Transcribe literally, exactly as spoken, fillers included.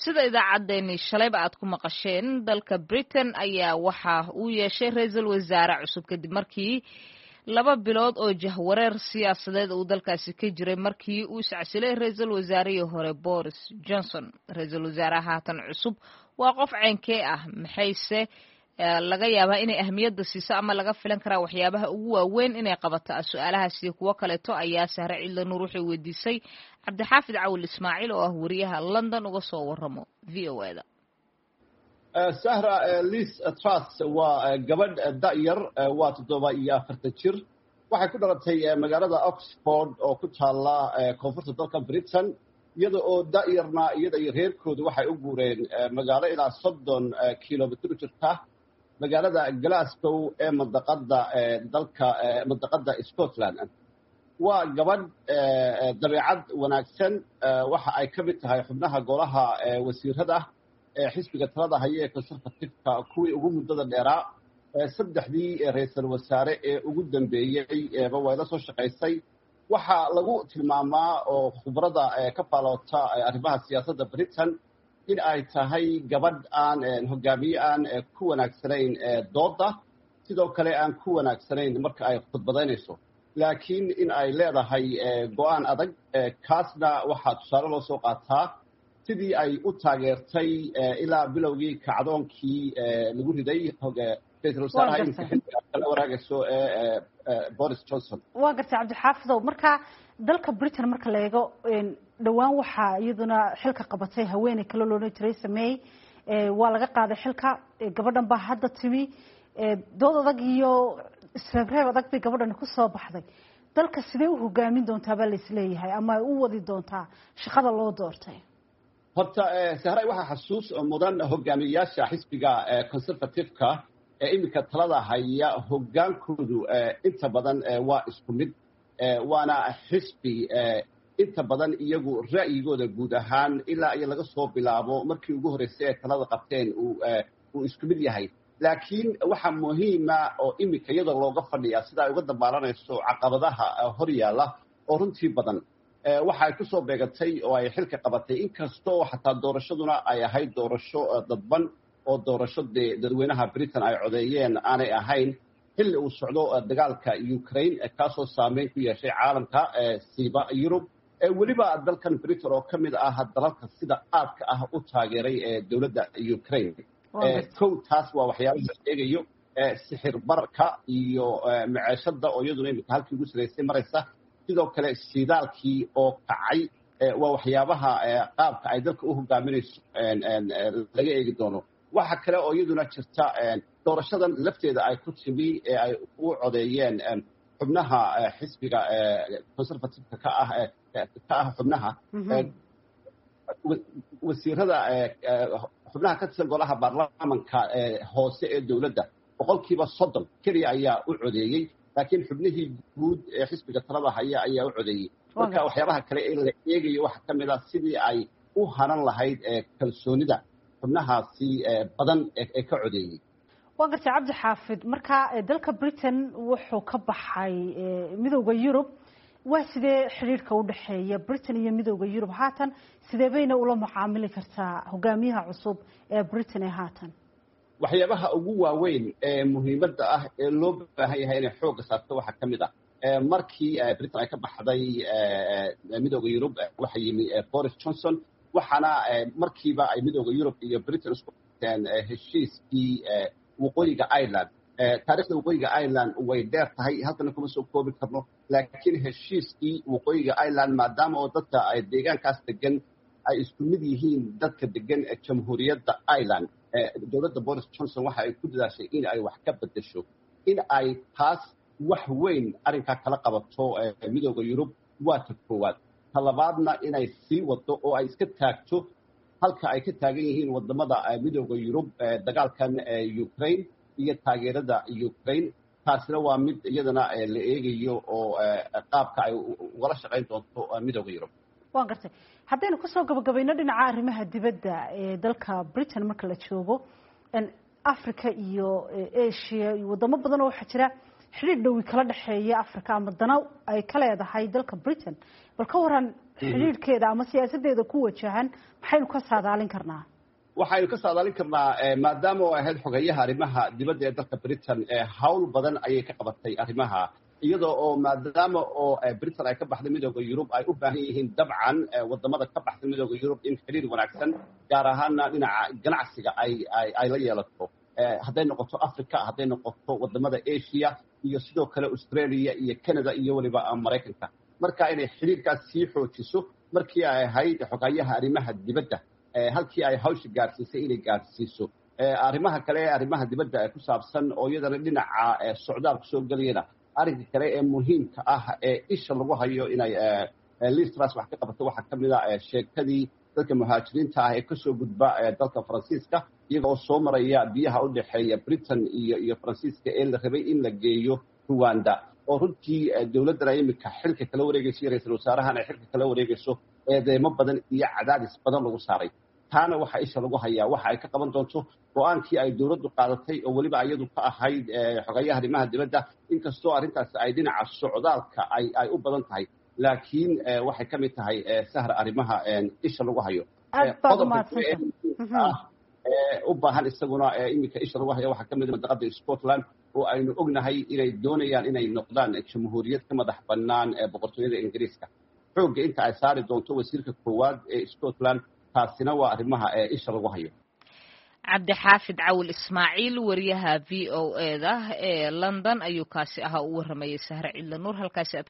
sida idaacadeeni shalayba aad ku maqasheen dalka Britain ayaa waxa uu yeeshay ra'iisul wasaare cusub kadib markii laba bilood oo jahwareer siyaasadeed uu dalkaasi ka jiray markii uu iscasilay ra'iisul wasaarihii hore Boris Johnson. Ra'iisul wasaaraha haatan cusub waa qof ceenkee ah maxayse laga yaabaa inay ahmiyadda siiso ama laga filan karaa waxyaabaha ugu waaweyn inay qabato su'aalahaas iyo kuwa kale to ayaa Sahra Ciidla Nuur waxay weydiisay Cabdixaafid Cawil Ismaaciil oo ah wariyaha London uga soo waramo V O A da. Sahra Liz Truss waa gabadh da'yar waa toddoba iyo afartan jir waxay ku dhalatay magaalada Oxford oo ku taala koonfurta dalka Britain iyada oo da'yarna iyada iyo reerkoodu waxay u guureen magaalo ilaa soddon kiiloomitir jirta magaalada Glasgow ee mandaqada dalka mandaqada Scotland. waa gabadh dabeecad wanaagsan waxa ay ka mid tahay xubnaha golaha wasiirada ee xisbiga talada haya ee Conservative-ka kuwii ugu muddada dheeraa saddexdii ra'iisul wasaare ee ugu dambeeyay eeba way la soo shaqaysay waxa lagu tilmaamaa oo khibrada ka faaloota arrimaha siyaasadda Britain in ay tahay gabadh aan hogaamiye aan ku wanaagsanayn dooda sidoo kale aan ku wanaagsanayn marka ay khudbadaynayso laakiin in ay leedahay go'aan adag kaasna waxaa tusaale loo soo qaataa sidii ay u taageertay ilaa bilowgii kacdoonkii lagu riday ra'iisul wasaaraha imika xilka kala waraagayso Boris Johnson. waa gartay Cabdixaafidow marka dalka Britain marka la eego dhawaan waxaa iyaduna xilka qabatay haweeney kale loo Theresa May waa laga qaaday xilka gabadhan baa hadda timi dood adag iyo isreebreeb adag bay gabadhan ku soo baxday dalka sidee u hogaamin doontaa baa la isleeyahay ama ay u wadi doontaa shaqada loo doortay. horta Sahra waxa xasuus mudan hogaamiyayaasha xisbiga Conservative-ka ee imika talada haya hogaankoodu inta badan waa isku mid waana xisbi inta badan iyagu ra'yigooda guud ahaan ilaa ay laga soo bilaabo markii ugu horeysay ee talada qabteen uu uu isku mid yahay laakiin waxa muhiima oo imika iyada looga fadhiyaa sida ay uga dabaalanayso caqabadaha hor yaala oo runtii badan waxa ay ku soo beegatay oo ay xilka qabatay inkastoo xataa doorashaduna ay ahayd doorasho dadban oo doorasho dadweynaha Britain ay codeeyeen aanay ahayn xilli uu socdo dagaalka Ukraine kaasoo saameyn ku yeeshay caalamka siiba Yurub weliba dalkan Britain oo ka mid ah dalalka sida aadka ah u taageeray dowladda Ukraine. kow taas waa waxyaabo la sheegayo sixir barka iyo maciishada oo iyaduna imika halkii ugu sareysay maraysa sidoo kale shidaalkii oo kacay waa waxyaabaha qaabka ay dalka u hogaaminayso laga eegi doono. waxa kale oo iyaduna jirta doorashadan lafteeda ay ku timi ee ay u codeeyeen xubnaha xisbiga Conservative-ka ka ah ka ah xubnaha wasiirada xubnaha ka tirsan golaha baarlamaanka hoose ee dowladda boqolkiiba soddon kaliya ayaa u codeeyey laakiin xubnihii guud ee xisbiga talada haya ayaa u codeeyey marka waxyaabaha kale ee la eegayo waxa ka mid ah sidii ay u hanan lahayd kalsoonida xubnahaasi badan ee ka codeeyey. waa gartay Cabdixaafid marka dalka Britain wuxuu ka baxay midowga Yurub waa sidee xiriirka u dhaxeeya Britain iyo midowga Yurub haatan sidee bayna ula macaamili kartaa hogaamiyaha cusub ee Britain ee haatan. waxyaabaha ugu waaweyn ee muhiimadda ah ee loo baahan yahay inay xoogga saarto waxa ka mid ah markii Britain ay ka baxday midowga Yurub waxa yimi Boris Johnson waxaana markiiba ay midowga Yurub iyo Britain isku qaateen heshiiskii waqooyiga Ireland. taariikhda waqooyiga Ireland way dheer tahay halkana kuma soo koobi karno laakiin heshiiskii waqooyiga Ireland maadaama oo dadka ay deegaankaas degan ay isku mid yihiin dadka degan ee jamhuuriyadda Ireland dowladda Boris Johnson waxa ay ku dadaashay in ay wax ka bedesho in ay taas wax weyn arrinka kala qabato midowga Yurub waa ta koowaad talabaadna inay sii wado oo ay iska taagto halka ay ka taagan yihiin wadamada midowga Yurub dagaalkan Ukraine iyo taageerada Ukraine taasina waa mid iyadana la eegayo oo qaabka ay wada shaqayn doonto midowga Yurub. waan gartay haddaynu ku soo gabagabayno dhinaca arrimaha dibadda ee dalka Britain marka la joogo Africa iyo Asia iyo wadamo badan oo waxa jira xiriir dhow kala dhaxeeya Africa ama dana ay ka leedahay dalka Britain bal ka waran xiriirkeeda ama siyaasadeeda ku wajahan maxaynu ka saadaalin karnaa waxaynu ka saadaalin karnaa maadaama oo ahayd xogeyaha arrimaha dibadda ee dalka Britain hawl badan ayay ka qabatay arrimaha iyadoo oo maadaama oo Britain ay ka baxday midowga Yurub ay u baahan yihiin dabcan wadamada ka baxday midowga Yurub in xiriir wanaagsan gaar ahaan dhinaca ganacsiga ay ay la yeelato hadday noqoto Africa hadday noqoto wadamada Asia iyo sidoo kale Australia iyo Canada iyo waliba Mareykanka marka inay xiriirkaas sii xoojiso markii ay ahayd xogeyaha arrimaha dibadda halkii ay hawsha gaarsiisay inay gaarsiiso arrimaha kale arrimaha dibadda ku saabsan oo iyadana dhinaca socdaalka soo galayna arrinka kale ee muhiimka ah ee isha lagu hayo inay Liz Truss wax ka qabato waxa kamid ah sheekadii dadka muhaajiriinta ah ee ka soo gudba dalka Faransiiska iyagoo soo maraya biyaha u dhaxeeya Britain iyo iyo Faransiiska ee la rabay in la geeyo Rwanda oo runtii dawladda imika xilka kala wareegayso ra'iisul wasaarahan ay xilka kala wareegayso eedeymo badan iyo cadaadis badan lagu saaray taana waxa isha lagu hayaa waxa ay ka qaban doonto go'aankii ay dawladdu qaadatay oo waliba iyadu ka ahayd xogeyaha arrimaha dibadda inkastoo arrintaas ay dhinaca socdaalka ay ay u badan tahay laakiin waxay ka mid tahay sahar arrimaha isha lagu hayo u baahan isaguna imika isha lagu hayo waxa ka mid ah madaqada Scotland oo aynu ognahay inay doonayaan inay noqdaan jamhuuriyad ka madax bannaan ee boqortooyada Ingiriiska xoogga inta ay saari doonto wasiirka koowaad ee Scotland taasina waa arrimaha isha lagu hayo cabdixaafid cawil ismaaciil wariyaha v o e da ee London ayuu kaasi ahaa u waramayay Sahra Cidla Nuur halkaasi